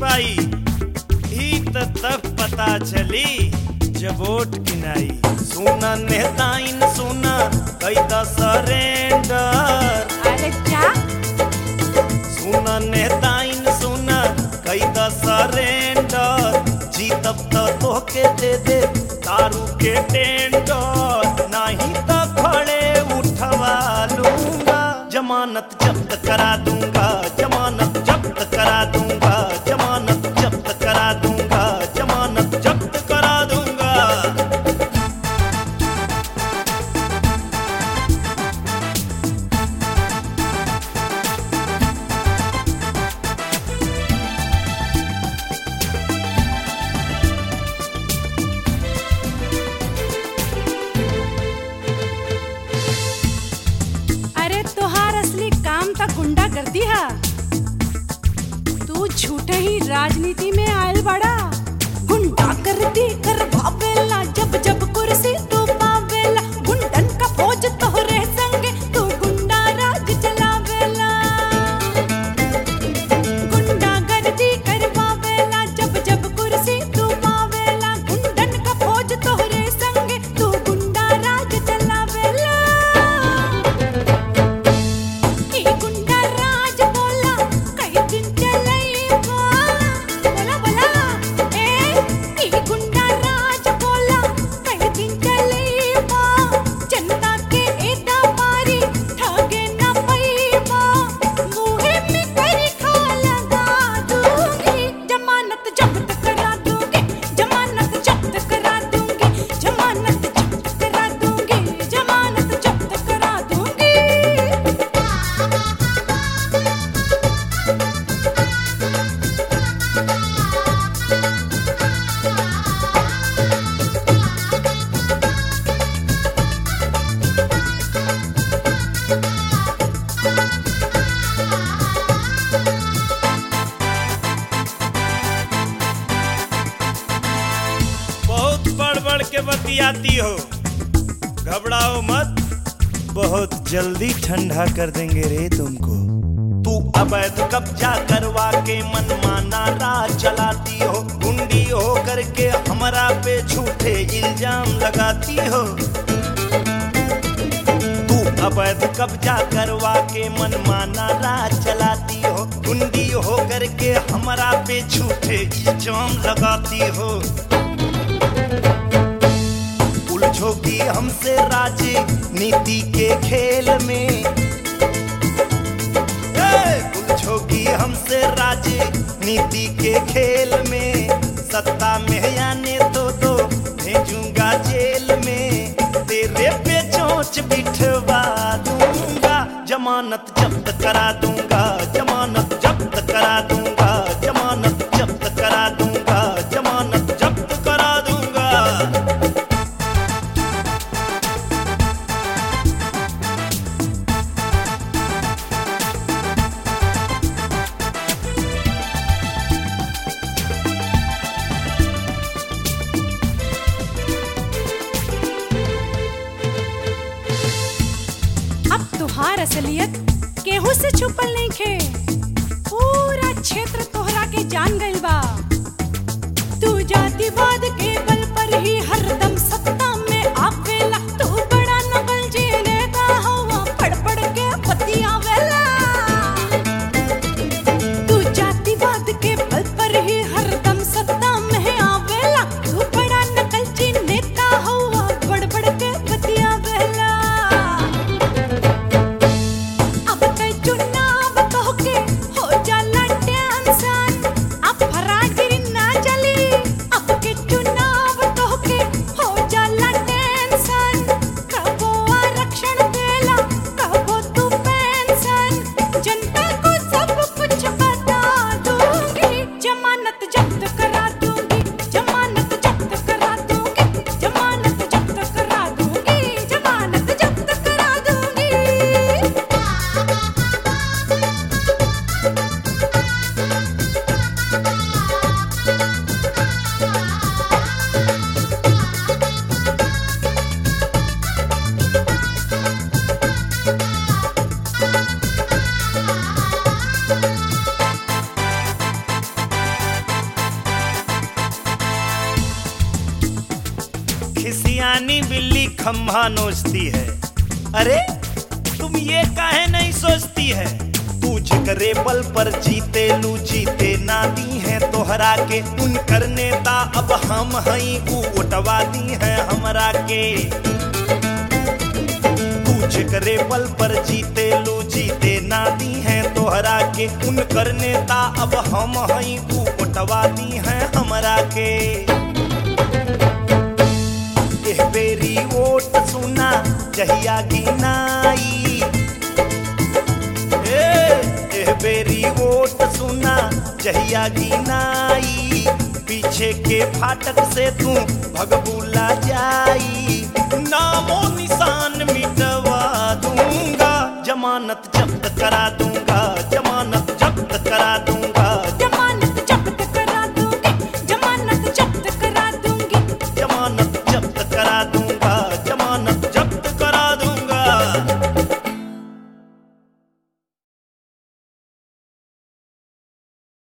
सिपाही ही त तब पता चली जब वोट गिनाई। सुना नेताइन सुना कैदा सरेंडर। अरे क्या? सुना नेताइन सुना कैदा सरेंडर। जीतब त तोहके दे दे दारू के टेंडर। नहीं तो खड़े उठवा लूंगा जमानत जब्त करा दूंगा। जमानत जब्त करा दूंगा। जमानत जब्त करा दूंगा। जमानत जब्त करा दूंगा। अरे तोहार असली काम त गुंडा कर दिया। तू झूठे ही राजनीति में आयल बड़ा। गुंडा कर दी करवावेला जब जब कुर्सी तू पावेला। गुंडन का फौज तोहरे संगे तू गुंडा राज चलावेला। गुंडा गर्दी करवावेला जब जब कुर्सी तू पावेला। गुंडन का फौज तोहरे संगे तू गुंडा राज चलावेला। ई गुंडा राज बोला कई दिन चलेगा। बोला बोला ए ई गुंडा राज बोला कई दिन चलेगा। जनता के एदा पारी ठगे न पैबा। मुहे में करी खा लगा दूंगी। जमानत जब्त करा दूंगी। जमानत जब्त करा दूंगी। जमानत जब्त करा दूंगी। जमानत जब्त करा दूंगी। बहुत बढ़ बढ़ के बतियाती हो, घबराओ मत, बहुत जल्दी ठंडा कर देंगे रे तुमको। तू अवैध कब्जा करवा के मनमाना राज चलाती हो। गुंडी हो करके हमरा पे झूठे इल्जाम लगाती हो। तू अवैध कब्जा करवा के मनमाना राज चलाती हो। गुंडी हो करके हमरा पे झूठे इल्जाम लगाती हो। उलझोगी हमसे राजनीति के खेल में। उलझोगी हमसे राजनीति के खेल में। सत्ता में आने तो भेजूंगा जेल में। तेरे पे चोंच बिठवा दूंगा। जमानत जब्त करा दूंगा। जमानत जब्त करा दूंगा। जमानत जब्त करा दूंगा। जमानत जब्त करा दूंगा। अब तुहार असलियत केहू से छुपल नहीं खे। पूरा क्षेत्र तोहरा के जान गइल बा। तू जातिवाद के बल पर ही हरदम सत्ता में आवेला। तू बड़ा नकल जी नेता हवा पढ़ पढ़ के बतियावेला। तू जातिवाद के बल पर ही हरदम सत्ता में आवेला। तू बड़ा नकल जी नेता हवा पढ़ पढ़ के बतियावेला। अब कई चुनाव तोहके हो जाला टेंशन। अब फरागिरी ना चली। अब के चुनाव तोहके हो जाला खम्भा नोचती है। अरे तुम ये काहे नहीं सोचती है, तू जिकरे बल पर जीते लू जीते ना दी है तोहरा के, उनकर नेता अब हम हई ऊ उठवा दी है हमरा के। तू जिकरे बल पर जीते लू जीते ना दी है तोहरा के, उनकर नेता अब हम हई ऊ उठवा दी है हमरा के। एह बेरी वोट सुना जहिया गिनाई, एह बेरी वोट सुना जहिया गिनाई, पीछे के फाटक से तू भगबुला जाई, नामो निशान मिटवा दूंगा, जमानत जब्त करा दूंगा।